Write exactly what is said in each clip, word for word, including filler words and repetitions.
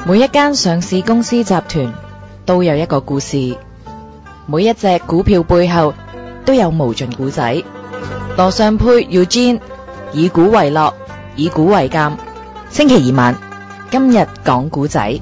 每一間上市公司集團都有一個故事，每一隻股票背後都有無盡故仔。羅尚沛 Eugene 以股為樂，以股為鑑。星期二晚，今日講故仔。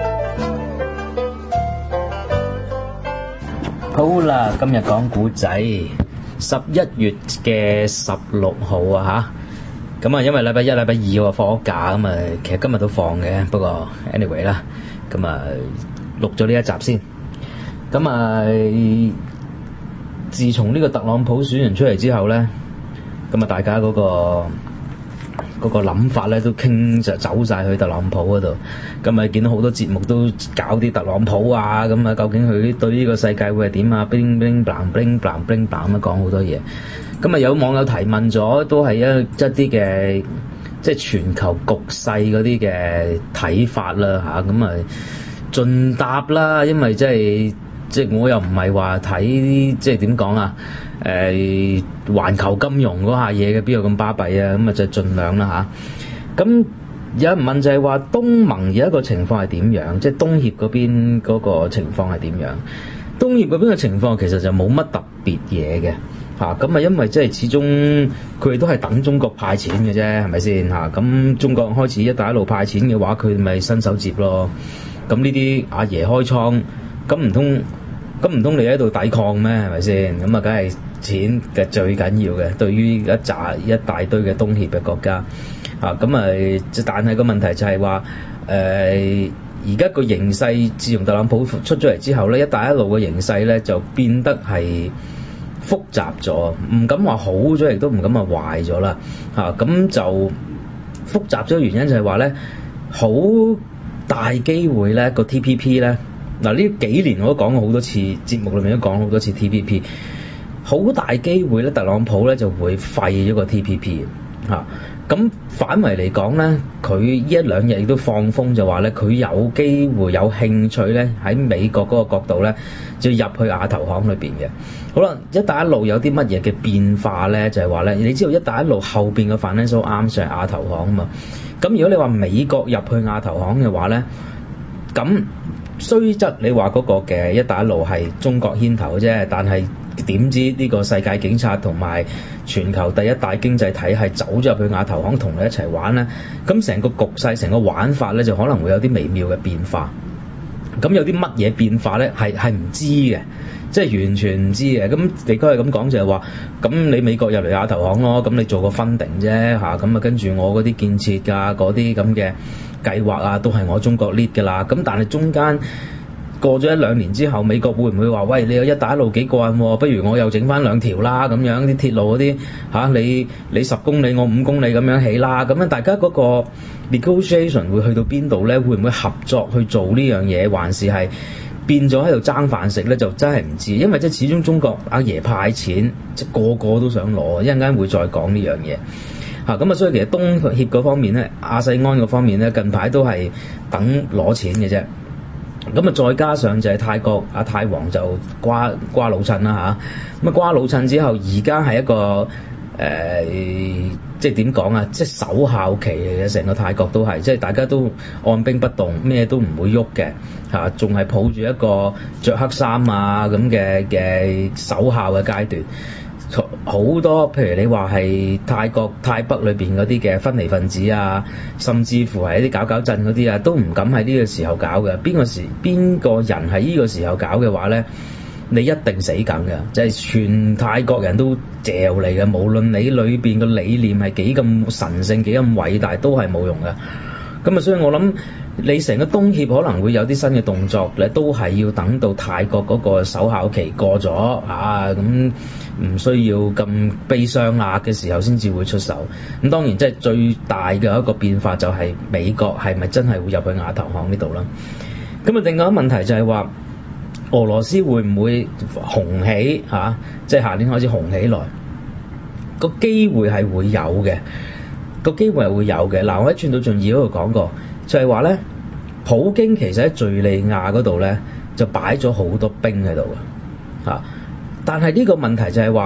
好啦，今日講古仔，十一月嘅十六號啊吓，咁啊因為禮拜一、禮拜二我放咗假，咁啊其實今日都放嘅，不過 anyway 啦，咁啊錄咗呢一集先。咁啊自從呢個特朗普選完出嚟之後咧，咁啊大家嗰個嗰個諗法咧都傾就走晒去特朗普嗰度，咁啊見到好多節目都搞啲特朗普啊，咁啊究竟佢對呢個世界會係點啊 bling bling bling bling bling bling 咁啊講好多嘢。咁啊有網友提問咗，都係一一啲嘅即係全球局勢嗰啲嘅睇法啦嚇，咁啊盡答啦，因為即係即係我又唔係話睇即係點講啊？誒、呃、環球金融嗰下嘢嘅，邊有咁巴閉啊？咁啊就盡量啦嚇。咁、啊、有人問就係話東盟有一個情況係點樣？即係東協嗰邊嗰個情況係點樣？東協嗰邊嘅情況其實就冇乜特別嘢嘅嚇。咁啊因為即係始終佢哋都係等中國派錢嘅啫，係咪先嚇？咁、啊、中國開始一帶一路派錢嘅話，佢咪伸手接咯。咁呢啲阿爺開倉，咁唔通？咁唔通你喺度抵抗咩？係咪先？咁啊，梗係錢嘅最緊要嘅。對於一紮一大堆嘅東協嘅國家，啊咁啊，但係個問題就係話，誒而家個形勢，自從特朗普出咗嚟之後咧，一帶一路嘅形勢咧就變得係複雜咗，唔敢話好咗，亦都唔敢話壞咗啦。嚇、啊、咁就複雜咗嘅原因就係話咧，好大機會咧個 T P P 咧。嗱呢幾年我都講過好多次，節目裏面都講好多次 T P P， 好大機會咧，特朗普咧就會廢咗個 T P P 嚇。咁、啊、反為嚟講咧，佢呢一兩日亦都放風就話咧，佢有機會有興趣咧喺美國嗰個角度咧，就入去亞投行裏邊嘅。好啦，一帶一路有啲乜嘢嘅變化咧？就係話咧，你知道一帶一路後邊嘅 financial arm 就係亞投行啊嘛。咁如果你話美國入去亞投行嘅話咧，咁雖則你話嗰個嘅一帶一路係中國牽頭啫，但係點知呢個世界警察同埋全球第一大經濟體係走咗入去亞投行同你一齊玩咧，咁成個局勢成個玩法咧就可能會有啲微妙嘅變化。咁有啲乜嘢變化咧？係係唔知嘅，即係完全唔知嘅。咁你都係咁講就係話，咁你美國入嚟亞投行咯，咁你做個分定啫嚇，咁啊跟住我嗰啲建設㗎嗰啲咁嘅計劃啊，都係我中國 lead 㗎啦。咁但係中間過咗一兩年之後，美國會唔會話喂，你有一帶一路幾過癮喎？不如我又整翻兩條啦，咁樣啲鐵路嗰啲嚇，你你十公里我五公里咁樣起啦。咁樣大家嗰個 negotiation 會去到邊度咧？會唔會合作去做呢樣嘢，還是係變咗喺度爭飯食咧？就真係唔知，因為即係始終中國阿爺派錢，即係個個都想攞，一陣間會再講呢樣嘢。嚇咁啊，所以其實東協嗰方面咧，亞細安嗰方面咧，近排都係等攞錢嘅啫。咁啊，再加上就係泰國阿泰王就瓜瓜老襯啦嚇，咁啊瓜老襯之後，而家係一個誒、呃，即係點講啊？即係守孝期嚟嘅，成個泰國都係，即係大家都按兵不動，咩都唔會喐嘅嚇，仲係抱住一個着黑衫啊咁嘅嘅守孝嘅階段。好多譬如你話係泰國泰北裏邊嗰啲嘅分離分子啊，甚至乎係一啲搞搞震嗰啲啊，都唔敢喺呢個時候搞嘅。邊個時邊個人喺呢個時候搞嘅話咧，你一定死梗嘅，就係、是、全泰國人都嚼嚟嘅。無論你裏邊嘅理念係幾咁神聖、幾咁偉大，都係冇用嘅。咁啊，所以我諗你成個東協可能會有啲新嘅動作咧，都係要等到泰國嗰個守孝期過咗啊，咁唔需要咁悲傷啊嘅時候先至會出手。咁當然即係最大嘅一個變化就係美國係咪真係會入去亞投行呢度啦？咁啊，另外一個問題就係話俄羅斯會唔會紅起嚇、啊？即係下年開始紅起來，個機會係會有嘅。個機會係會有嘅。嗱，我喺《串到盡二》嗰度講過，就係話咧，普京其實喺敍利亞嗰度咧就擺咗好多兵喺度嘅嚇。但係呢個問題就係話，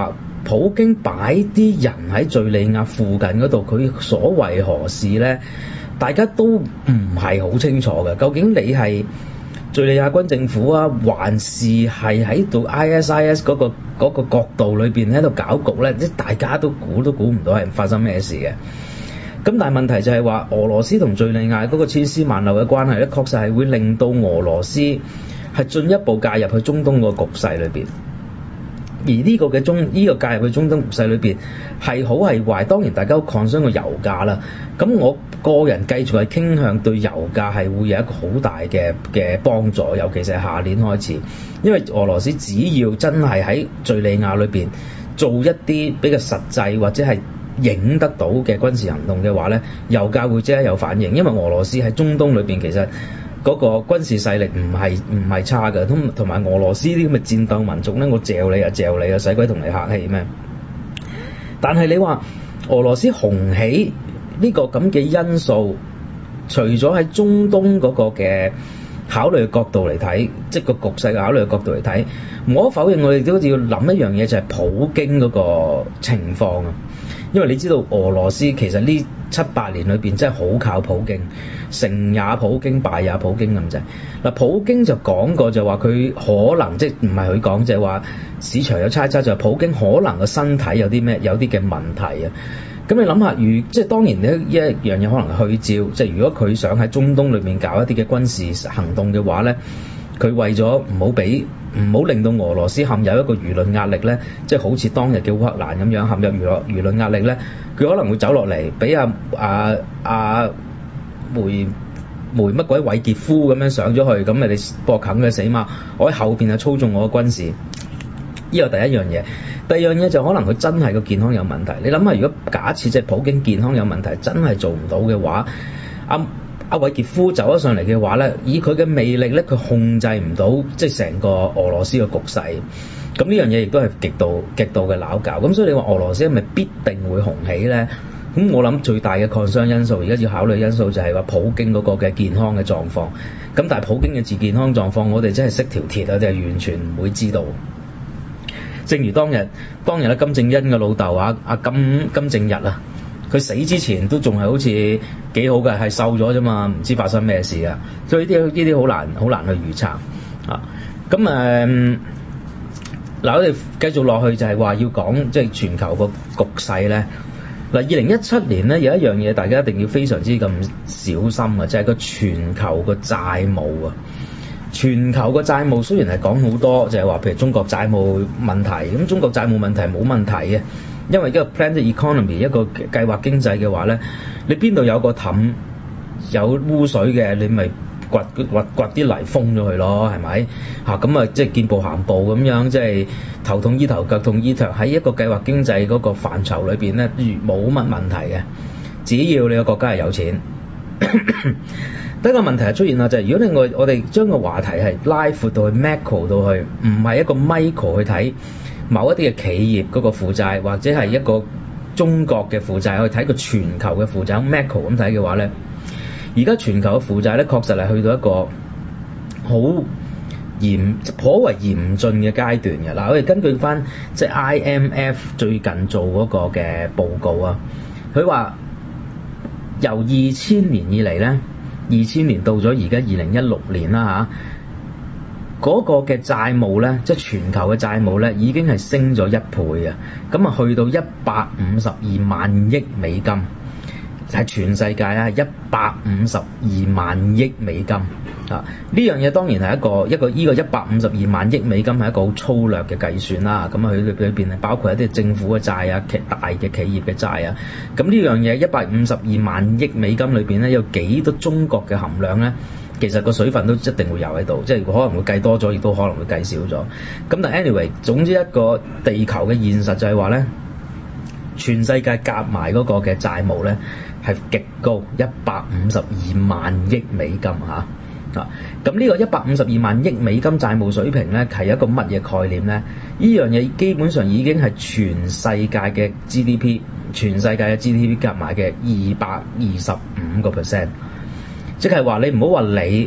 普京擺啲人喺敍利亞附近嗰度，佢所為何事呢？大家都唔係好清楚嘅。究竟你係敍利亞軍政府啊，還是係喺度 I S I S 嗰個嗰個角度裏邊喺度搞局呢？即大家都估都估唔到係發生咩事嘅。咁但係問題就係話，俄羅斯同敍利亞嗰個千絲萬縷嘅關係咧，確實係會令到俄羅斯係進一步介入去中東個局勢裏邊。而呢個嘅中呢、這個介入去中東局勢裏邊係好係壞，當然大家都 concern 個油價啦。咁我個人繼續係傾向對油價係會有一個好大嘅嘅幫助，尤其是係下年開始，因為俄羅斯只要真係喺敍利亞裏邊做一啲比較實際或者係影得到嘅軍事行動嘅話咧，油價會即刻有反應，因為俄羅斯喺中東裏邊其實嗰個軍事勢力唔係唔係差嘅，同同埋俄羅斯啲咁嘅戰鬥民族咧，我嚼你啊嚼你啊，使鬼同你客氣咩？但係你話俄羅斯紅起呢個咁嘅因素，除咗喺中東嗰個嘅考慮嘅角度嚟睇，即係個局勢嘅考慮嘅角度嚟睇，無可否認我哋都要諗一樣嘢，就係普京嗰個情況啊。因為你知道俄羅斯其實呢七八年裏邊真係好靠普京，成也普京，敗也普京咁滯。嗱，普京就講過就話佢可能，即係唔係佢講，就係話市場有猜測，就係普京可能個身體有啲咩有啲嘅問題啊。咁你諗下，如即係當然呢一樣嘢可能係虛招，即係如果佢想喺中東裏面搞一啲嘅軍事行動嘅話咧，佢為咗唔好俾唔好令到俄羅斯陷入一個輿論壓力咧，即係好似當日嘅烏克蘭咁樣陷入輿論輿論壓力咧，佢可能會走落嚟俾阿阿阿梅梅乜鬼韋傑夫咁樣上咗去，咁咪你搏啃佢死嘛？我喺後邊啊操縱我嘅軍事，呢個第一樣嘢。第二樣嘢就可能佢真係個健康有問題。你諗下，如果假設即係普京健康有問題，真係做唔到嘅話，阿阿韋傑夫走咗上嚟嘅話咧，以佢嘅魅力咧，佢控制唔到即係成個俄羅斯嘅局勢。咁呢樣嘢亦都係極度極度嘅攪搞。咁所以你話俄羅斯係咪必定會紅起咧？咁我諗最大嘅 concern 因素，而家要考慮因素就係話普京嗰個嘅健康嘅狀況。咁但係普京嘅自健康狀況，我哋真係識條鐵啊，就係完全唔會知道。正如當日當日咧，金正恩嘅老豆啊，阿金金正日啊，佢死之前都仲係好似幾好嘅，係瘦咗啫嘛，唔知發生咩事啊。所以呢啲呢啲好難好難去預測啊。咁誒，嗱、嗯、我哋繼續落去就係話要講即係全球個局勢咧。嗱，二零一七年咧有一樣嘢大家一定要非常之咁小心啊，就係、是、個全球個債務啊。全球個債務雖然係講好多，就係、是、話譬如中國債務問題，咁中國債務問題冇問題嘅，因為一個 planned economy 一個計劃經濟嘅話咧，你邊度有個氹有污水嘅，你咪掘掘掘啲泥封咗佢咯，係咪？嚇咁啊，即係見步行步咁樣，即係頭痛醫頭，腳痛醫腳，喺一個計劃經濟嗰個範疇裏邊咧，冇乜問題嘅，只要你個國家係有錢。第一個問題係出現啦，就係、是、如果你我我哋將個話題係拉闊到去 macro 到去，唔係一個 micro 去睇某一啲嘅企業嗰個負債，或者係一個中國嘅負債去睇個全球嘅負債 macro 咁睇嘅話咧，而家全球嘅負債咧確實係去到一個好嚴頗為嚴峻嘅階段嘅。嗱，我哋根據翻即係 I M F 最近做嗰個嘅報告啊，佢話由二千年以嚟咧。二千年到咗而家二零一六年啦嚇，嗰、那個嘅債務咧，即係全球嘅債務咧，已經係升咗一倍啊！咁啊，去到一百五十二萬億美金，係全世界啊，一百五十二萬億美金啊！呢樣嘢當然係一個一個依、這個一百五十二萬億美金係一個好粗略嘅計算啦。咁啊，佢裏邊係包括一啲政府嘅債啊、大嘅企業嘅債啊。咁呢樣嘢一百五十二萬億美金裏邊咧，有幾多中國嘅含量咧？其實個水分都一定會有喺度，即係可能會計多咗，亦都可能會計少咗。咁但 anyway，總之一個地球嘅現實就係話咧，全世界夾埋嗰個嘅債務咧係極高，一百五十二萬億美金嚇。啊，咁呢個一百五十二萬億美金債務水平咧係一個乜嘢概念咧？呢樣嘢基本上已經係全世界嘅 G D P， 全世界嘅 G D P 夾埋嘅二百二十五個 percent， 即係話你唔好話你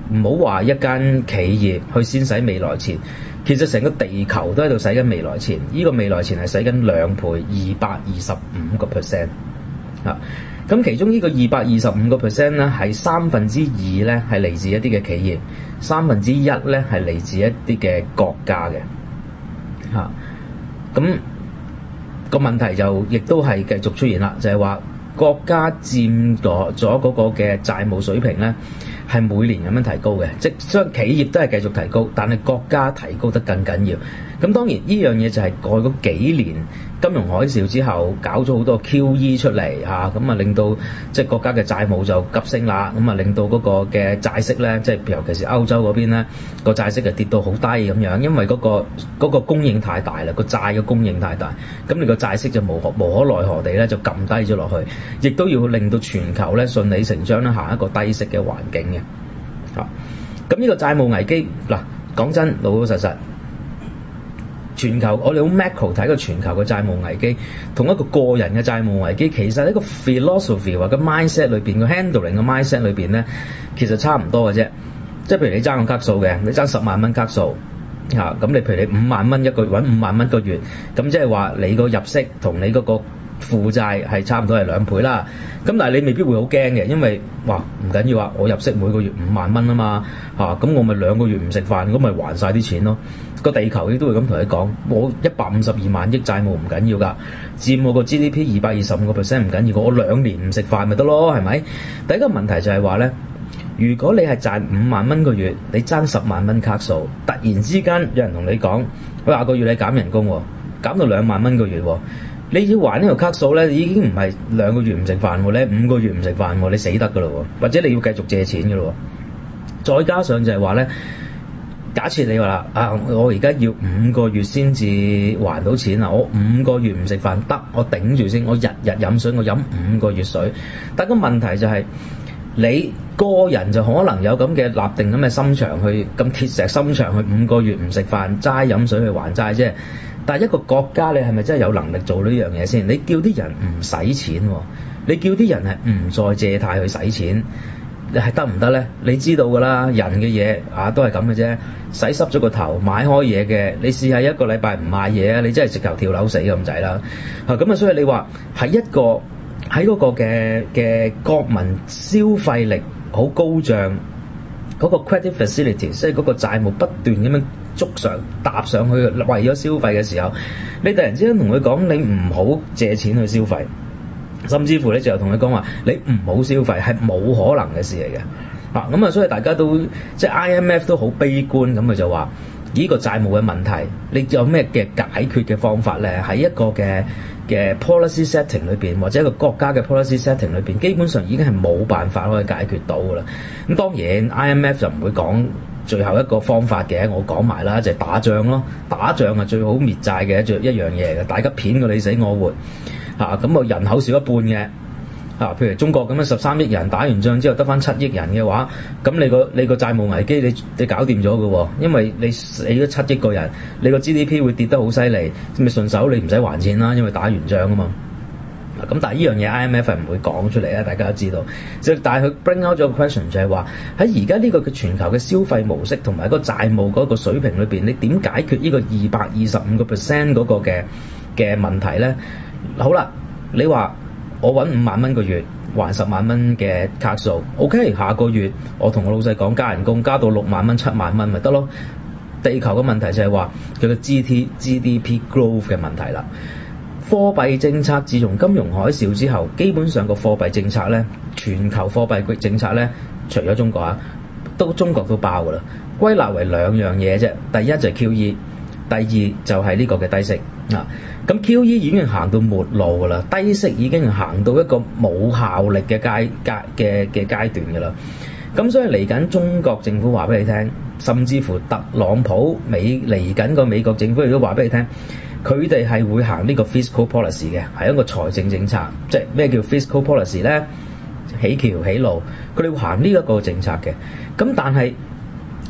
唔好話一間企業去先使未來錢，其實成個地球都喺度使緊未來錢。呢、這個未來錢係使緊兩倍，二百二十五個 percent 啊。咁其中呢個二百二十五個 percent 咧，係三分之二咧係嚟自一啲嘅企業，三分之一咧係嚟自一啲嘅國家嘅嚇。咁、啊那個問題就亦都係繼續出現啦，就係、是、話國家佔咗咗嗰個嘅債務水平咧，係每年咁樣提高嘅，即將企業都係繼續提高，但係國家提高得更緊要。咁當然呢樣嘢就係過去嗰幾年金融海嘯之後搞咗好多 Q E 出嚟嚇，咁啊令到即係國家嘅債務就急升啦，咁啊令到嗰個嘅債息咧，即係尤其是歐洲嗰邊咧個債息就跌到好低咁樣，因為嗰個嗰個供應太大啦，個債嘅供應太大，咁你個債息就無可無可奈何地咧就撳低咗落去，亦都要令到全球咧順理成章咧行一個低息嘅環境嘅。嚇，咁呢個債務危機嗱，講真老老實實。全球我哋好 macro 睇個全球嘅債務危機，同一個個人嘅債務危機，其實喺個 philosophy 或者 mindset 裏邊個 handling 嘅 mindset 裏邊咧，其實差唔多嘅啫。即係譬如你爭個卡數嘅，你爭十萬蚊卡數嚇，咁你譬如你五萬蚊一個月揾五萬蚊一個月，咁即係話你個入息同你嗰個負債係差唔多係兩倍啦。咁但係你未必會好驚嘅，因為哇唔緊要啊，我入息每個月五萬蚊啊嘛嚇，咁我咪兩個月唔食飯，咁咪還晒啲錢咯。個地球亦都會咁同你講，我一百五十二萬億債務唔緊要㗎，佔我個 G D P 二百二十五個 percent 唔緊要，我兩年唔食飯咪得咯，係咪？第一個問題就係話咧，如果你係賺五萬蚊個月，你爭十萬蚊卡數，突然之間有人同你講，佢下個月你減人工喎，減到兩萬蚊個月喎，你要還呢條卡數咧，已經唔係兩個月唔食飯喎，你五個月唔食飯喎，你死得㗎咯喎，或者你要繼續借錢㗎咯喎，再加上就係話咧。假設你話啦，啊，我而家要五個月先至還到錢啊！我五個月唔食飯得，我頂住先，我日日飲水，我飲五個月水。但個問題就係、是，你個人就可能有咁嘅立定咁嘅心腸去，咁鐵石心腸去五個月唔食飯，齋飲水去還債啫。但係一個國家，你係咪真係有能力做呢樣嘢先？你叫啲人唔使錢喎，你叫啲人係唔再借貸去使錢。你係得唔得咧？你知道㗎啦，人嘅嘢啊都係咁嘅啫，洗濕咗個頭買開嘢嘅，你試下一個禮拜唔買嘢啊，你真係直頭跳樓死咁滯啦！啊咁啊，所以你話係一個喺嗰個嘅嘅國民消費力好高漲，嗰個 credit facility 即係嗰個債務不斷咁樣捉上搭上去，為咗消費嘅時候，你突然之間同佢講你唔好借錢去消費。甚至乎咧就又同佢講話，你唔好消費係冇可能嘅事嚟嘅，啊咁啊，所以大家都即係 I M F 都好悲觀咁，佢就話呢個債務嘅問題，你有咩嘅解決嘅方法咧？喺一個嘅嘅 policy setting 裏邊，或者一個國家嘅 policy setting 裏邊，基本上已經係冇辦法可以解決到㗎啦。咁當然 I M F 就唔會講最後一個方法嘅，我講埋啦，就係打仗咯，打仗係最好滅債嘅一一樣嘢嘅，大家片過你死我活。嚇咁啊，人口少一半嘅嚇、啊，譬如中國咁樣十三億人打完仗之後得返七億人嘅話，咁你個你個債務危機你你搞掂咗嘅喎，因為你死咗七億個人，你個 G D P 會跌得好犀利，咪順手你唔使還錢啦，因為打完仗啊嘛。咁但係呢樣嘢 I M F 係唔會講出嚟啦，大家都知道。即但係佢 bring out 咗個 question 就係話喺而家呢個嘅全球嘅消費模式同埋個債務嗰個水平裏邊，你點解決呢個二百二十五個 percent 嗰個嘅嘅問題咧？好啦，你話我揾五萬蚊個月還十萬蚊嘅卡數 ，OK， 下個月我同我老細講加人工，加到六萬蚊、七萬蚊咪得咯。地球嘅問題就係話佢嘅 G T G D P growth 嘅問題啦。貨幣政策自從金融海嘯之後，基本上個貨幣政策咧，全球貨幣政策咧，除咗中國啊，都中國都爆㗎啦。歸納為兩樣嘢啫，第一就係 Q E。第二就係呢個嘅低息啊，咁 Q E 已經行到末路㗎啦，低息已經行到一個冇效力嘅階階嘅嘅階段㗎啦。咁所以嚟緊中國政府話俾你聽，甚至乎特朗普美嚟緊個美國政府亦都話俾你聽，佢哋係會行呢個 fiscal policy 嘅，係一個財政政策。即係咩叫 fiscal policy 咧？起橋起路，佢哋會行呢一個政策嘅。咁但係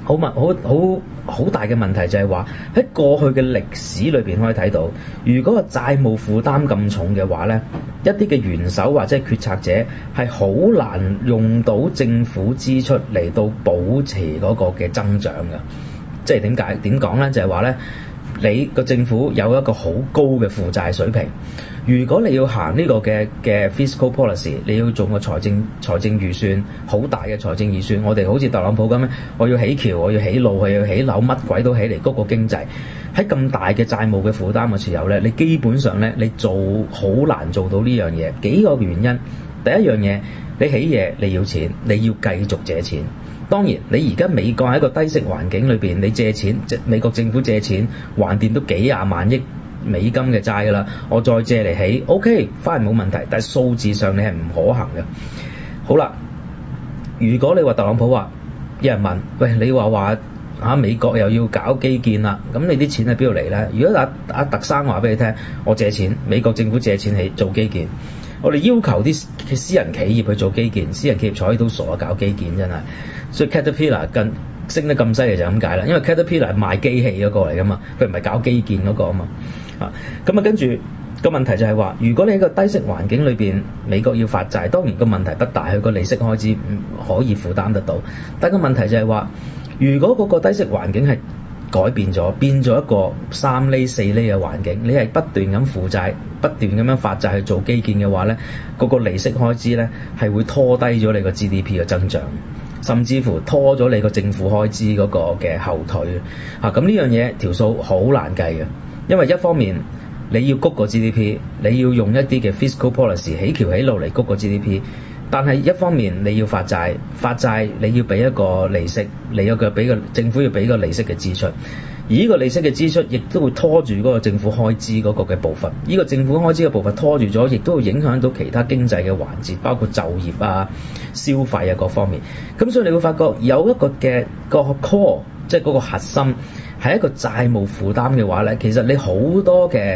好問好好好大嘅問題就係話喺過去嘅歷史裏邊可以睇到，如果個債務負擔咁重嘅話咧，一啲嘅元首或者係決策者係好難用到政府支出嚟到保持嗰個嘅增長㗎。即係點解點講咧？就係話咧，你個政府有一個好高嘅負債水平。如果你要行呢個嘅嘅 fiscal policy， 你要做個財政財政預算，好大嘅財政預算，我哋好似特朗普咁樣，我要起橋，我要起路，我要起樓，乜鬼都起嚟谷個經濟。喺咁大嘅債務嘅負擔嘅時候咧，你基本上咧，你做好難做到呢樣嘢。幾個原因，第一樣嘢，你起嘢你要錢，你要繼續借錢。當然，你而家美國喺一個低息環境裏邊，你借錢，即美國政府借錢還掂都幾廿萬億美金嘅債㗎啦，我再借嚟起 ，OK， 反而冇問題，但係數字上你係唔可行嘅。好啦，如果你話特朗普話，有人問，喂，你話話嚇美國又要搞基建啦，咁你啲錢喺邊度嚟咧？如果阿阿特生話俾你聽，我借錢，美國政府借錢起做基建，我哋要求啲私人企業去做基建，私人企業睬都傻啊，搞基建真係，所以 Caterpillar 跟升得咁犀利就咁解啦，因為 Caterpillar 係賣機器嗰個嚟噶嘛，佢唔係搞基建嗰個啊嘛，啊咁啊跟住個問題就係話，如果你喺個低息環境裏邊，美國要發債，當然個問題不大，佢個利息開支唔可以負擔得到，但個問題就係話，如果嗰個低息環境係改變咗，變咗一個三厘四厘嘅環境，你係不斷咁負債，不斷咁樣發債去做基建嘅話咧，嗰個利息開支咧係會拖低咗你個 G D P 嘅增長。甚至乎拖咗你個政府開支嗰個嘅後腿啊！咁呢樣嘢條數好難計嘅，因為一方面你要谷個 G D P， 你要用一啲嘅 fiscal policy 起橋起路嚟谷個 G D P， 但係一方面你要發債，發債你要俾一個利息，你有個俾個政府要俾個利息嘅支出。而呢個利息嘅支出，亦都會拖住嗰個政府開支嗰個嘅部分。呢、這個政府開支嘅部分拖住咗，亦都會影響到其他經濟嘅環節，包括就業啊、消費啊各方面。咁所以你會發覺有一個嘅個 core， 即係嗰個核心係一個債務負擔嘅話咧，其實你好多嘅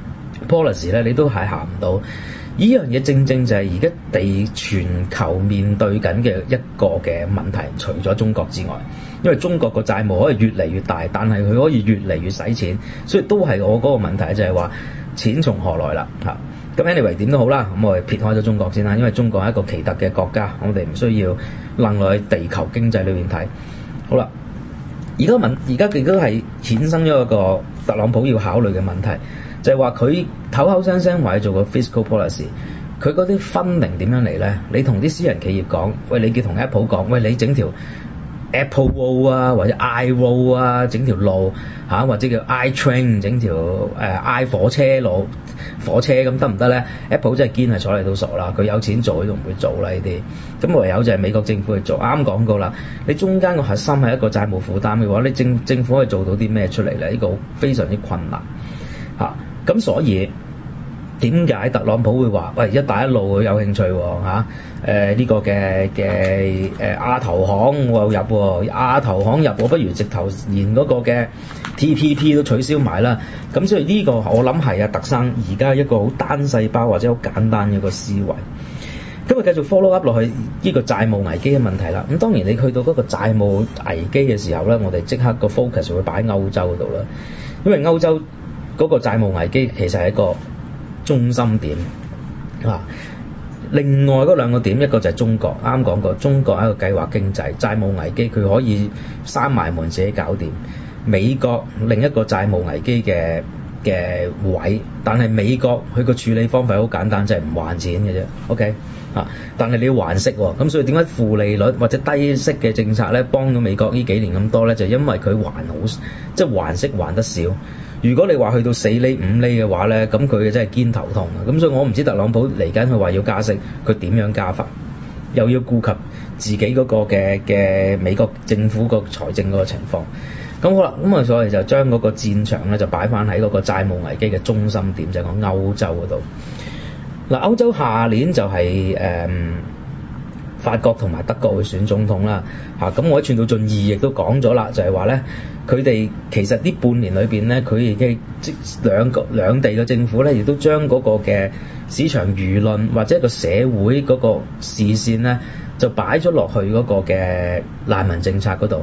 policy 咧，你都係行唔到。呢樣嘢正正就係而家地全球面對緊嘅一個嘅問題，除咗中國之外，因為中國個債務可以越嚟越大，但係佢可以越嚟越使錢，所以都係我嗰個問題就係話錢從何來啦嚇。咁 anyway 點都好啦，咁我哋撇開咗中國先啦，因為中國係一個奇特嘅國家，我哋唔需要愣落去地球經濟裏邊睇。好啦，而家問而家亦都係衍生咗一個特朗普要考慮嘅問題。就係話佢口口聲聲話要做個 fiscal policy， 佢嗰啲funding點樣嚟咧？你同啲私人企業講，喂，你叫同 Apple 講，喂，你整條 Apple Road 啊，或者 I Road 啊，整條路嚇、啊，或者叫 I Train 整條誒、呃、I 火車路火車咁得唔得咧 ？Apple 真係堅係坐你都傻啦，佢有錢做佢都唔會做啦呢啲。咁唯有就係美國政府去做。啱講過啦，你中間個核心係一個債務負擔嘅話，你政政府可以做到啲咩出嚟咧？呢、這個非常之困難嚇。啊咁所以點解特朗普會話喂一帶一路佢有興趣喎嚇？誒呢個嘅嘅誒亞投行我又入喎，亞投行入我不如直頭連嗰個嘅 T P P 都取消埋啦。咁所以呢個我諗係啊特生而家一個好單細胞或者好簡單嘅一個思維。咁啊繼續 follow up 落去呢個債務危機嘅問題啦。咁當然你去到嗰個債務危機嘅時候咧，我哋即刻個 focus 會擺喺歐洲嗰度啦，因為歐洲嗰個債務危機其實係一個中心點啊。另外嗰兩個點，一個就係中國，啱講過，中國係一個計劃經濟，債務危機佢可以閂埋門自己搞掂。美國另一個債務危機嘅嘅位，但係美國佢個處理方法好簡單，就係唔還錢嘅啫。OK 啊，但係你要還息喎，咁所以點解負利率或者低息嘅政策咧幫到美國呢幾年咁多咧？就因為佢還好，即係還息還得少。如果你話去到四厘五厘嘅話咧，咁佢真係堅頭痛啊！咁所以我唔知特朗普嚟緊佢話要加息，佢點樣加法，又要顧及自己嗰個嘅嘅美國政府個財政嗰個情況。咁好啦，咁啊所以就將嗰個戰場咧就擺翻喺嗰個債務危機嘅中心點，就係講歐洲嗰度。嗱，歐洲下年就係、是、誒、嗯、法國同埋德國會選總統啦。嚇、啊，咁我喺傳道盡義亦都講咗啦，就係話咧。佢哋其實呢半年裏邊咧，佢哋嘅即兩個兩地嘅政府咧，亦都將嗰個嘅市場輿論或者個社會嗰個視線咧，就擺咗落去嗰個嘅難民政策嗰度。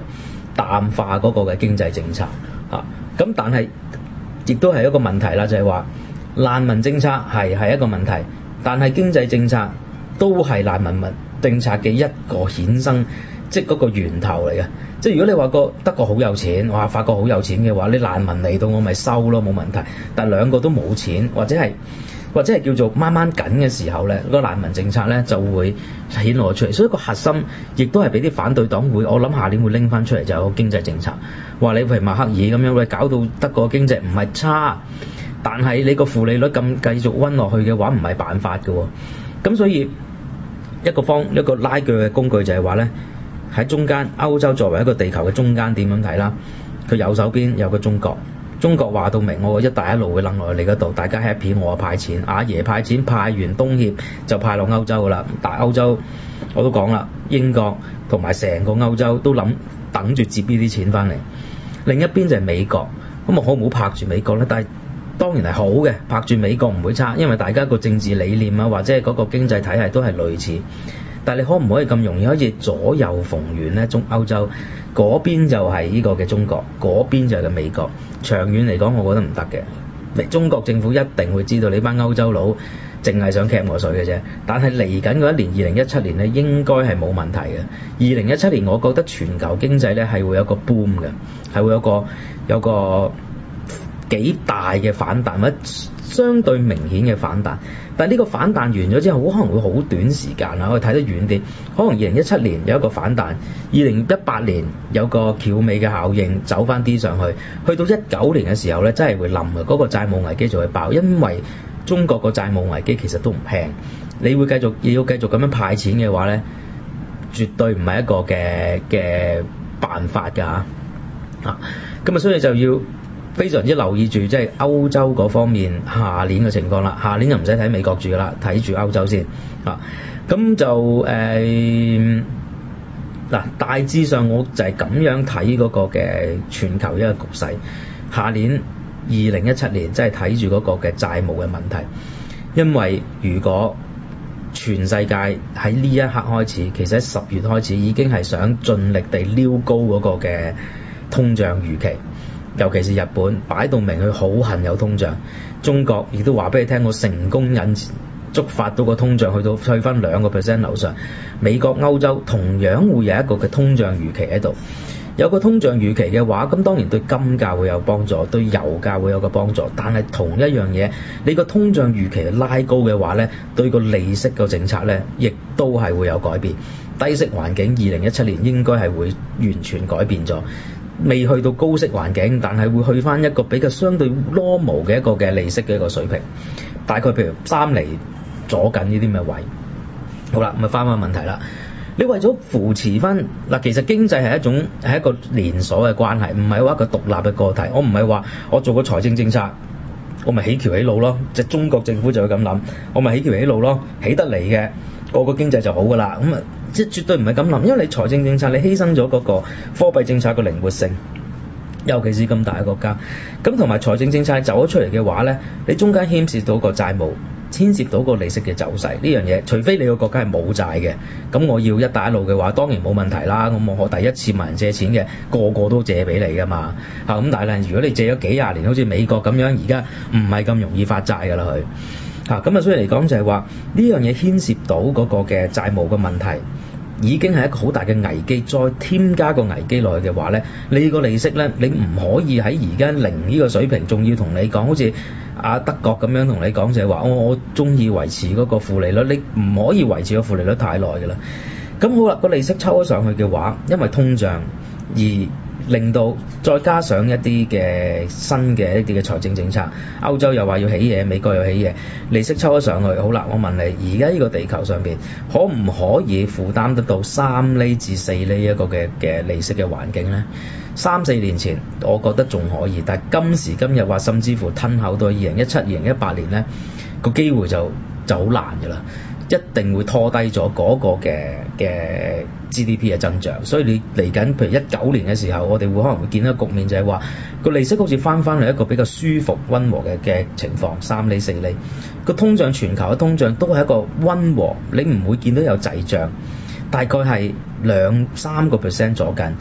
淡化嗰個嘅經濟政策啊。咁但係亦都係一個問題啦，就係話難民政策係係一個問題，但係經濟政策都係難民政策嘅一個衍生，即係嗰個源頭嚟嘅。即係如果你話個德國好有錢，哇法國好有錢嘅話，你難民嚟到我咪收咯，冇問題。但係兩個都冇錢，或者係或者係叫做掹掹緊嘅時候咧，個難民政策咧就會顯露出嚟。所以個核心亦都係俾啲反對黨會，我諗下年會拎翻出嚟就有個經濟政策，話你譬如默克爾咁樣，喂搞到德國經濟唔係差，但係你個負利率咁繼續溫落去嘅話，唔係辦法嘅喎。咁所以一個方一個拉鋸嘅工具就係話咧，喺中間歐洲作為一個地球嘅中間點樣睇啦，佢右手邊有個中國，中國話到明我一帶一路會掕落嚟你嗰度，大家 happy 我派錢，阿爺派錢派完東協就派落歐洲噶啦。但係歐洲我都講啦，英國同埋成個歐洲都諗等住接呢啲錢翻嚟。另一邊就係美國，咁我好唔好拍住美國咧？但係當然係好嘅，拍住美國唔會差，因為大家個政治理念啊，或者係嗰個經濟體系都係類似。但係你可唔可以咁容易可以左右逢源咧？中歐洲嗰邊就係呢個嘅中國，嗰邊就係個美國。長遠嚟講，我覺得唔得嘅。中國政府一定會知道你班歐洲佬淨係想夾我水嘅啫。但係嚟緊嗰一年二零一七年咧，應該係冇問題嘅。二零一七年我覺得全球經濟咧係會有個 boom 嘅，係會有個有個幾大嘅反彈，或者相對明顯嘅反彈。但係呢個反彈完咗之後，可能會好短時間啊，我哋睇得遠啲。可能二零一七年有一個反彈，二零一八年有個翹尾嘅效應，走翻啲上去。去到一九年嘅時候咧，真係會冧嘅，嗰個債務危機就會爆，因為中國個債務危機其實都唔輕。你會繼續要繼續咁樣派錢嘅話咧，絕對唔係一個嘅嘅辦法㗎嚇。啊，咁啊，所以就要非常之留意住，即係歐洲嗰方面下年嘅情況啦。下年就唔使睇美國住㗎啦，睇住歐洲先啊。咁就誒嗱、呃，大致上我就係咁樣睇嗰個嘅全球一個局勢。下年二零一七年即係睇住嗰個嘅債務嘅問題，因為如果全世界喺呢一刻開始，其實喺十月開始已經係想盡力地撩高嗰個嘅通脹預期。尤其是日本擺到明佢好恨有通脹，中國亦都話俾你聽，我成功引觸發到個通脹去到去翻兩個 percent 樓上。美國、歐洲同樣會有一個嘅通脹預期喺度，有個通脹預期嘅話，咁當然對金價會有幫助，對油價會有個幫助。但係同一樣嘢，你個通脹預期拉高嘅話咧，對個利息個政策咧，亦都係會有改變。低息環境二零一七年應該係會完全改變咗。未去到高息環境，但係會去翻一個比較相對 normal 嘅一個嘅利息嘅一個水平，大概譬如三厘左緊呢啲咁嘅位。好啦，咁啊翻返問題啦。你為咗扶持翻嗱，其實經濟係一種係一個連鎖嘅關係，唔係話一個獨立嘅個體。我唔係話我做個財政政策，我咪起橋起路咯。即係中國政府就會咁諗，我咪起橋起路咯，起得嚟嘅個個經濟就好噶啦。咁啊，即係絕對唔係咁諗，因為你財政政策你犧牲咗嗰個貨幣政策嘅靈活性，尤其是咁大嘅國家。咁同埋財政政策走咗出嚟嘅話咧，你中間牽涉到個債務，牽涉到個利息嘅走勢呢樣嘢，除非你個國家係冇債嘅，咁我要一帶一路嘅話，當然冇問題啦。咁我第一次問人借錢嘅，個個都借俾你噶嘛嚇。咁但係如果你借咗幾廿年，好似美國咁樣，而家唔係咁容易發債噶啦佢嚇。咁啊，所以嚟講就係話呢樣嘢牽涉到嗰個嘅債務嘅問題，已經係一個好大嘅危機。再添加個危機落去嘅話咧，你個利息咧，你唔可以喺而家零呢個水平，仲要同你講好似啊德國咁樣同你講就係話，我我中意維持嗰個負利率，你唔可以維持個負利率太耐㗎啦。咁好啦，個利息抽咗上去嘅話，因為通脹而令到再加上一啲嘅新嘅一啲嘅財政政策，歐洲又話要起嘢，美國又起嘢，利息抽咗上去。好啦，我問你，而家呢個地球上邊可唔可以負擔得到三厘至四厘一個嘅嘅利息嘅環境呢？三四年前我覺得仲可以，但係今時今日話甚至乎吞口到二零一七、二零一八年呢個機會就就好難㗎啦。一定會拖低咗嗰個嘅嘅 G D P 嘅增長，所以你嚟緊譬如一九年嘅時候，我哋會可能會見到局面就係話個利息好似翻翻嚟一個比較舒服溫和嘅嘅情況，三厘四厘，個通脹全球嘅通脹都係一個溫和，你唔會見到有滯脹，大概係兩三個 percent 左近。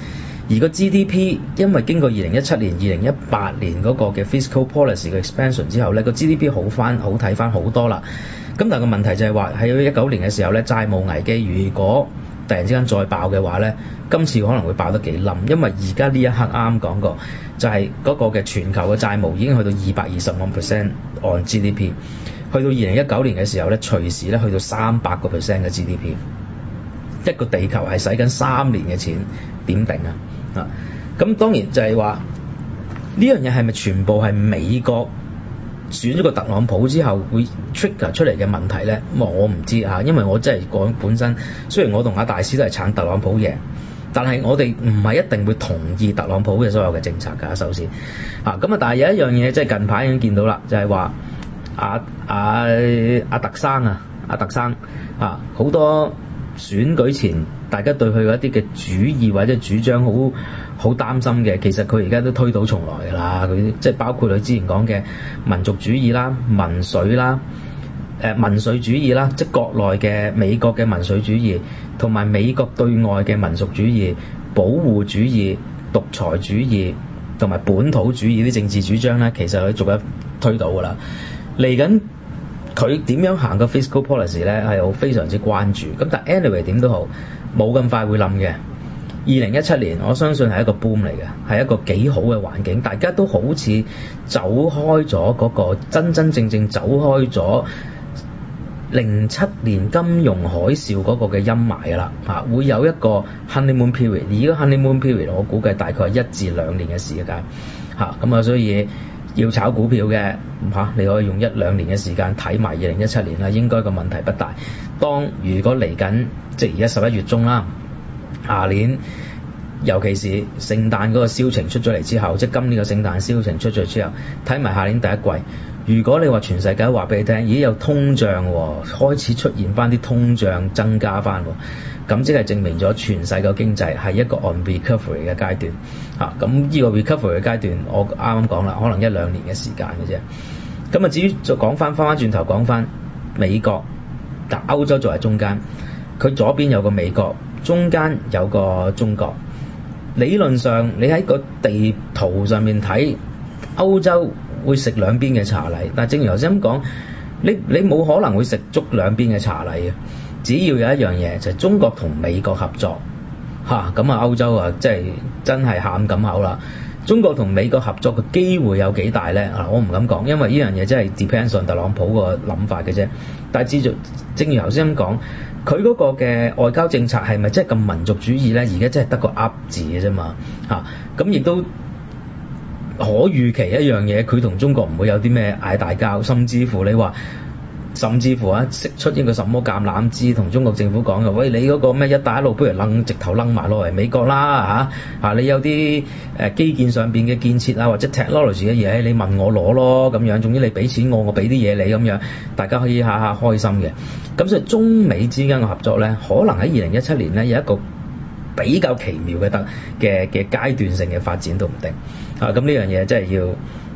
而個 G D P 因為經過二零一七年、二零一八年嗰個嘅 fiscal policy 嘅 expansion 之後咧，個 G D P 好翻、好睇翻好多啦。咁但係個問題就係話喺一九年嘅時候咧，債務危機如果突然之間再爆嘅話咧，今次可能會爆得幾冧，因為而家呢一刻啱啱講過，就係、是、嗰個嘅全球嘅債務已經去到二百二十個 percent on G D P， 去到二零一九年嘅時候咧，隨時咧去到三百個 percent 嘅 G D P， 一個地球係使緊三年嘅錢，點定啊？啊，咁當然就係話呢樣嘢係咪全部係美國選咗個特朗普之後會 trigger 出嚟嘅問題咧？咁我唔知啊，因為我真係講本身，雖然我同阿大師都係撐特朗普贏，但係我哋唔係一定會同意特朗普嘅所有嘅政策㗎。首先啊，咁啊，但係有一樣嘢即係近排已經見到啦，就係話阿阿阿特生啊，阿特生啊，好多選舉前大家對佢一啲嘅主意或者主張好好擔心嘅，其實佢而家都推倒重來㗎啦。佢即係包括佢之前講嘅民族主義啦、民粹啦、誒、呃、民粹主義啦，即係國內嘅美國嘅民粹主義，同埋美國對外嘅民族主義、保護主義、獨裁主義同埋本土主義啲政治主張咧，其實佢逐一推倒㗎啦。嚟緊佢點樣行個 fiscal policy 咧，係好非常之關注。咁但 anyway 點都好，冇咁快會冧嘅。二零一七年我相信係一個 boom 嚟嘅，係一個幾好嘅環境，大家都好似走開咗嗰個真真正正走開咗零七年金融海嘯嗰個嘅陰霾㗎啦嚇，會有一個 honeymoon period， 而呢個 honeymoon period 我估計大概係一至兩年嘅時間嚇，咁啊所以要炒股票嘅嚇，你可以用一兩年嘅時間睇埋二零一七年啦，應該個問題不大。當如果嚟緊即係而家十一月中啦，下年尤其是聖誕嗰個銷情出咗嚟之後，即係今年個聖誕銷情出咗之後，睇埋下年第一季，如果你話全世界話俾你聽，咦有通脹喎，開始出現翻啲通脹增加翻喎，咁即係證明咗全世界經濟係一個 on recovery 嘅階段嚇。咁呢個 recovery 嘅階段，我啱啱講啦，可能一兩年嘅時間嘅啫。咁啊，至於再講翻翻翻轉頭講翻美國，但歐洲作為中間，佢左邊有個美國，中間有個中國。理論上你喺個地圖上面睇，歐洲會食兩邊嘅茶禮，但係正如頭先咁講，你你冇可能會食足兩邊嘅茶禮嘅。只要有一樣嘢就係、是、中國同美國合作嚇，咁啊歐洲啊即係真係喊咁口啦。中國同美國合作嘅機會有幾大咧？啊，我唔敢講，因為呢樣嘢真係 depends on 特朗普個諗法嘅啫。但係至正如頭先咁講，佢嗰個嘅外交政策係咪真係咁民族主義咧？而家真係得個噏字嘅啫嘛嚇。咁亦都可預期一樣嘢，佢同中國唔會有啲咩嗌大交，甚至乎你話。甚至乎啊，釋出呢個什麼橄欖枝，同中國政府講嘅，喂，你嗰個咩一帶一路，不如掕直頭掕埋落嚟美國啦嚇嚇，你有啲誒基建上邊嘅建設啊，或者 technology 嘅嘢，你問我攞咯咁樣，總之你俾錢我，我俾啲嘢你咁樣，大家可以下下開心嘅。咁所以中美之間嘅合作咧，可能喺二零一七年咧有一個比較奇妙嘅得嘅嘅階段性嘅發展都唔定啊。咁呢樣嘢真係要。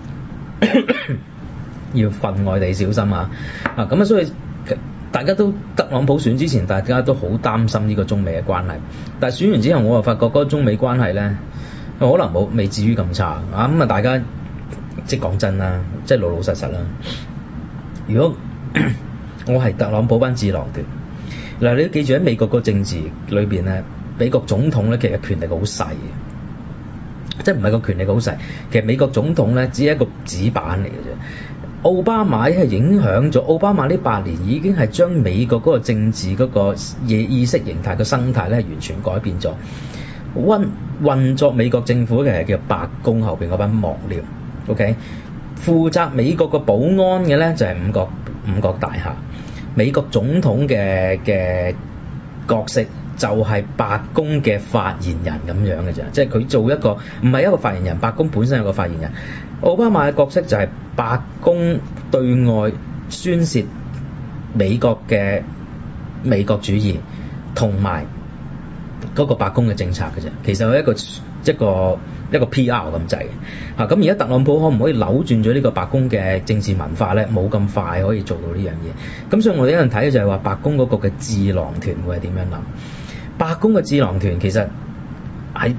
要分外地小心啊！啊咁啊，所以大家都特朗普選之前，大家都好擔心呢個中美嘅關係。但係選完之後，我又發覺嗰個中美關係咧，可能冇未至於咁差啊！咁啊，大家即係講真啦，即係老老實實啦。如果我係特朗普班智囊團，嗱，你都記住喺美國個政治裏邊咧，美國總統咧其實權力好細嘅，即係唔係個權力好細。其實美國總統咧只係一個紙板嚟嘅啫。奧巴馬係影響咗，奧巴馬呢八年已經係將美國嗰個政治嗰個嘢意識形態嘅生態咧係完全改變咗。運運作美國政府嘅係叫白宮後邊嗰班幕僚 ，OK， 負責美國個保安嘅咧就係五角五角大廈。美國總統嘅嘅角色就係白宮嘅發言人咁樣嘅啫，即係佢做一個唔係一個發言人，白宮本身有個發言人。奧巴馬嘅角色就係白宮對外宣泄美國嘅美國主義同埋嗰個白宮嘅政策嘅啫，其實係一個一個一個 P R 咁滯嘅嚇。咁而家特朗普可唔可以扭轉咗呢個白宮嘅政治文化咧？冇咁快可以做到呢樣嘢。咁所以我哋一陣睇嘅就係話白宮嗰個嘅智囊團會係點樣諗？白宮嘅智囊團其實係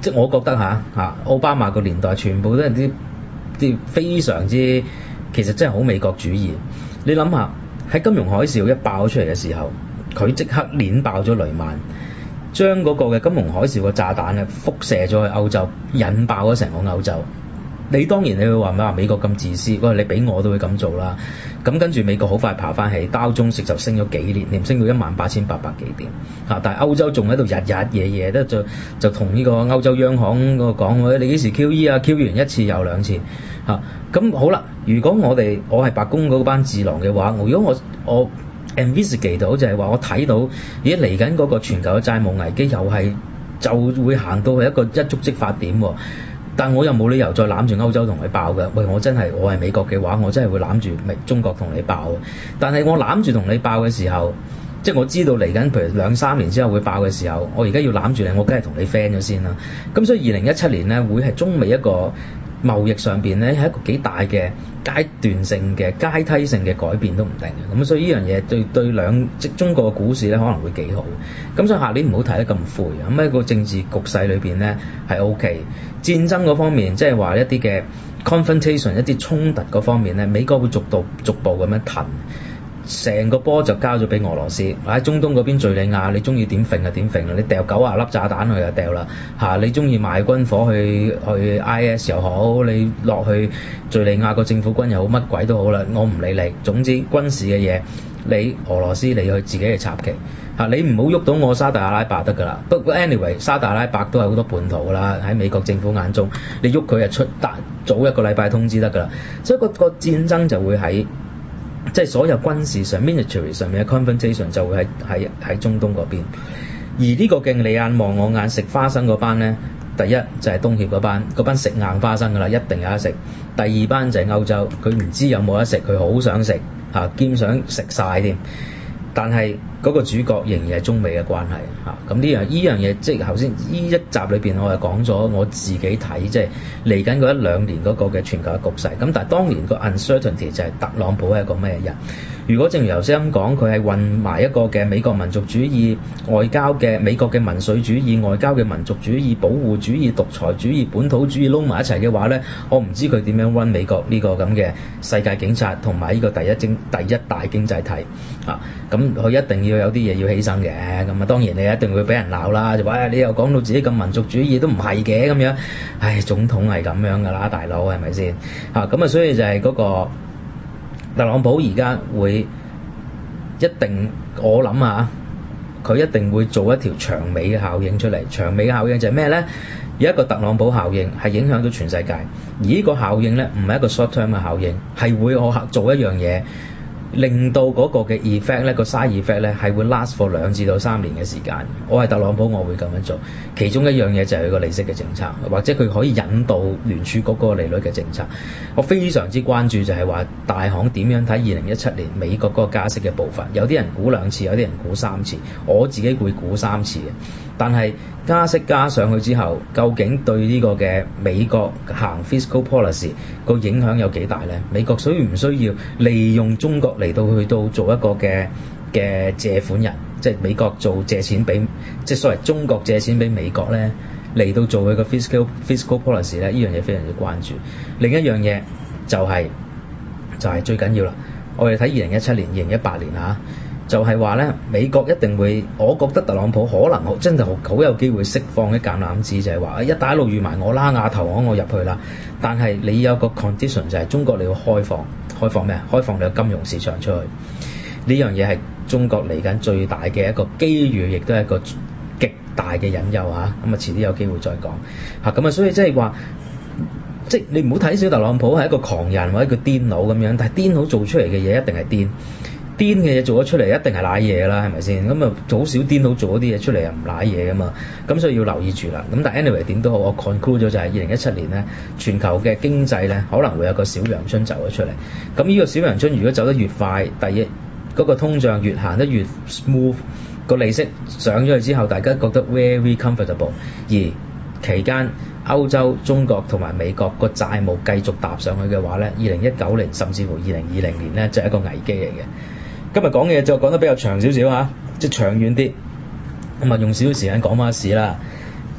即係我覺得嚇嚇奧巴馬個年代全部都係啲啲非常之其實真係好美國主義。你諗下喺金融海嘯一爆出嚟嘅時候，佢即刻碾爆咗雷曼，將嗰個嘅金融海嘯嘅炸彈咧輻射咗去歐洲，引爆咗成個歐洲。你當然你會話咩話美國咁自私，喂你俾我都會咁做啦。咁跟住美國好快爬翻起，道瓊斯就升咗幾年，連升到一萬八千八百幾點嚇。但係歐洲仲喺度日日夜夜都就就同呢個歐洲央行嗰個講，你幾時 Q E 啊 ？Q 完一次又兩次嚇。咁、啊、好啦，如果我哋我係白宮嗰班智囊嘅話，我如果我我 investigate 到就係話我睇到而家嚟緊嗰個全球嘅債務危機又係就會行到係一個一觸即發點喎。但我又冇理由再攬住歐洲同你爆嘅，喂！我真係我係美國嘅話，我真係會攬住中國同你爆嘅。但係我攬住同你爆嘅時候，即係我知道嚟緊，譬如兩三年之後會爆嘅時候，我而家要攬住你，我梗係同你 friend 咗先啦。咁所以二零一七年呢，會係中美一個貿易上邊呢，係一個幾大嘅階段性嘅階梯性嘅改變都唔定嘅。咁所以呢樣嘢對對兩即中國嘅股市呢可能會幾好。咁所以下年唔好睇得咁灰。咁喺個政治局勢裏邊呢，係 OK。戰爭嗰方面，即係話一啲嘅 confrontation 一啲衝突嗰方面呢，美國會逐步逐步咁樣騰。成個波就交咗俾俄羅斯，喺中東嗰邊敍利亞，你中意點揈就點揈啦，你掉九啊粒炸彈去就掉啦嚇，你中意賣軍火去去 I S 又好，你落去敍利亞個政府軍又好，乜鬼都好啦，我唔理你。總之軍事嘅嘢，你俄羅斯你去自己去插旗嚇，你唔好喐到我沙特阿拉伯得㗎啦。不過 anyway， 沙特阿拉伯都係好多叛徒㗎啦，喺美國政府眼中，你喐佢就出大早一個禮拜通知得㗎啦。所以個個戰爭就會喺。即係所有軍事上 military 上面嘅 confrontation 就會喺喺喺中東嗰邊，而呢個嘅你眼望我眼食花生嗰班呢，第一就係東協嗰班，嗰班食硬花生㗎啦，一定有得食。第二班就係歐洲，佢唔知有冇得食，佢好想食嚇，兼想食晒添。但係嗰個主角仍然係中美嘅關係嚇，咁呢樣呢樣嘢即係頭先呢一集裏邊我係講咗我自己睇，即係嚟緊嗰一兩年嗰個嘅全球嘅局勢。咁但係當年個 uncertainty 就係特朗普係一個咩人？如果正如頭先咁講，佢係混埋一個嘅美國民族主義外交嘅美國嘅民粹主義外交嘅民族主義保護主義獨裁主義本土主義撈埋一齊嘅話咧，我唔知佢點樣 run 美國呢個咁嘅世界警察同埋呢個第一經第一大經濟體啊。咁佢一定要有啲嘢要犧牲嘅，咁啊當然你一定會俾人鬧啦，就話、哎、你又講到自己咁民族主義都唔係嘅咁樣，唉總統係咁樣㗎啦，大佬係咪先？嚇咁啊，所以就係嗰個特朗普而家會一定，我諗下佢一定會做一條長尾嘅效應出嚟。長尾嘅效應就係咩咧？有一個特朗普效應係影響到全世界，而呢個效應咧唔係一個 short term 嘅效應，係會我做一樣嘢。令到嗰個嘅 effect 咧，個 side effect 咧係會 last for 兩至到三年嘅時間。我係特朗普，我會咁樣做。其中一樣嘢就係佢個利息嘅政策，或者佢可以引導聯儲局嗰個利率嘅政策。我非常之關注就係話大行點樣睇二零一七年美國嗰個加息嘅步伐。有啲人估兩次，有啲人估三次，我自己會估三次嘅。但係加息加上去之後，究竟對呢個嘅美國行 fiscal policy 個影響有幾大呢？美國需唔需要利用中國嚟到去到做一個嘅嘅借款人，即係美國做借錢俾，即係所謂中國借錢俾美國呢，嚟到做佢個 fiscal fiscal policy 呢？呢樣嘢非常之關注。另一樣嘢就係、是、就係、是、最緊要啦。我哋睇二零一七年、二零一八年嚇。就係話咧，美國一定會，我覺得特朗普可能真係好好有機會釋放一橄欖枝，就係話一帶一路預埋我啦，亞投行我入去啦。但係你有個 condition 就係中國你要開放，開放咩啊？開放你個金融市場出去。呢樣嘢係中國嚟緊最大嘅一個機遇，亦都係一個極大嘅引誘嚇。咁啊，遲啲有機會再講嚇。咁啊，所以即係話，即係你唔好睇小特朗普係一個狂人或者一個癲佬咁樣，但係癲佬做出嚟嘅嘢一定係癲。癲嘅嘢做咗出嚟一定係瀨嘢啦，係咪先？咁啊，好少癲佬做嗰啲嘢出嚟又唔瀨嘢噶嘛，咁所以要留意住啦。咁但係 anyway 點都好，我 conclude 咗就係二零一七年咧，全球嘅經濟咧可能會有個小陽春走咗出嚟。咁呢個小陽春如果走得越快，第一嗰、嗰個通脹越行得越 smooth， 個利息上咗去之後，大家覺得 very comfortable， 而期間歐洲、中國同埋美國個債務繼續搭上去嘅話咧，二零一九年甚至乎二零二零年咧就係一個危機嚟嘅。今日講嘅嘢就講得比較長少少嚇，即係長遠啲，咁啊用少少時間講翻市啦。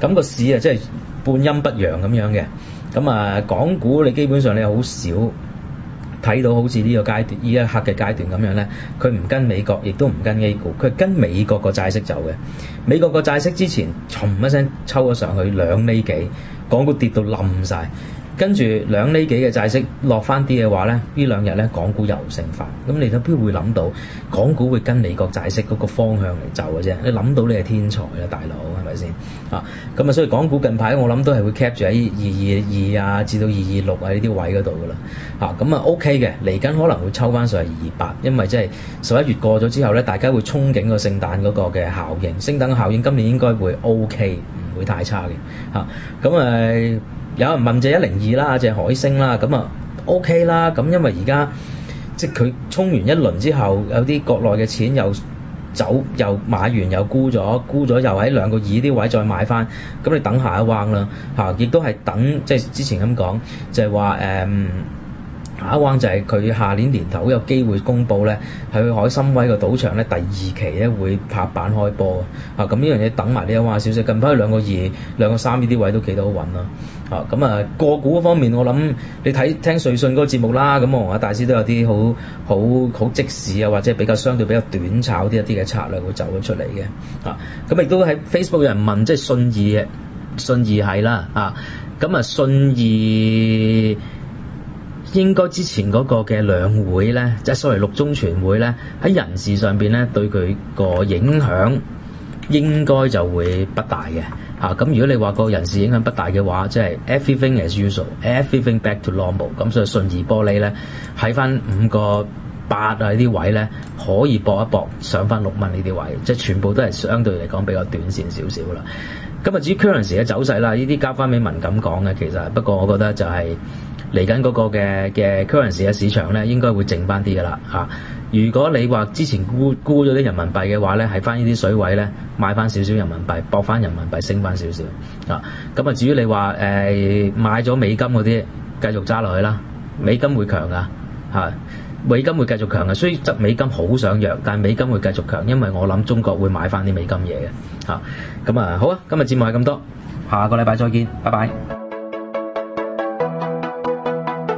咁個市啊即係半陰不陽咁樣嘅。咁啊，港股你基本上你好少睇到好似呢個階段呢一刻嘅階段咁樣咧，佢唔跟美國，亦都唔跟 A 股，佢跟美國個債息走嘅。美國個債息之前嘭一聲抽咗上去兩厘幾，港股跌到冧晒。跟住兩厘幾嘅債息落翻啲嘅話咧，呢兩日咧港股又升翻。咁你都邊會諗到港股會跟美國債息嗰個方向嚟走嘅啫？你諗到你係天才啦，大佬係咪先啊？咁啊，所以港股近排我諗都係會 cap 住喺二二二啊至到二二六啊呢啲位嗰度噶啦。嚇咁啊 OK 嘅，嚟緊可能會抽翻上去二二八，因為即係十一月過咗之後咧，大家會憧憬個聖誕嗰個嘅效應，聖誕效應今年應該會 OK，唔會太差嘅嚇。咁啊〜有人問隻一零二啦，隻海星啦，咁啊 OK 啦，咁因為而家即係佢衝完一輪之後，有啲國內嘅錢又走，又買完又沽咗，沽咗又喺兩個二啲位再買翻，咁你等下一彎啦嚇，亦都係等即係之前咁講，就係話誒。下一彎就係佢下年年頭有機會公佈咧，喺去海參崴個賭場咧第二期咧會拍板開波啊！咁呢樣嘢等埋呢一彎消息，近排兩個二、兩個三呢啲位都企得好穩啦啊！咁啊個股方面，我諗你睇聽瑞信嗰個節目啦，咁我同阿大師都有啲好好好即時啊，或者比較相對比較短炒啲一啲嘅策略會走咗出嚟嘅啊！咁亦都喺 Facebook 有人問，即係信義信義係啦啊！咁啊信義。應該之前嗰個嘅兩會咧，即係所謂六中全會咧，喺人事上邊咧對佢個影響應該就會不大嘅嚇。咁、啊、如果你話個人事影響不大嘅話，即係 everything as usual，everything back to normal。咁所以信義玻璃咧喺翻五個八啊呢啲位咧可以搏一搏上翻六蚊呢啲位，即係全部都係相對嚟講比較短線少少啦。咁啊至於 currency 嘅走勢啦，呢啲交翻俾文錦講嘅其實，不過我覺得就係、是。嚟緊嗰個嘅嘅 currency 嘅市場咧，應該會靜翻啲㗎啦嚇。如果你話之前沽沽咗啲人民幣嘅話咧，喺翻呢啲水位咧買翻少少人民幣，搏翻人民幣升翻少少啊。咁啊，至於你話誒、呃、買咗美金嗰啲，繼續揸落去啦。美金會強㗎嚇，美金會繼續強嘅。所以則美金好想弱，但係美金會繼續強，因為我諗中國會買翻啲美金嘢嘅嚇。咁啊，好啊，今日節目係咁多，下個禮拜再見，拜拜。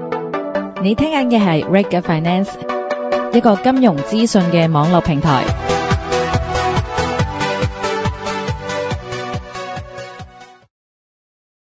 你聽緊嘅係 Reg Finance，一個金融資訊嘅網絡平台。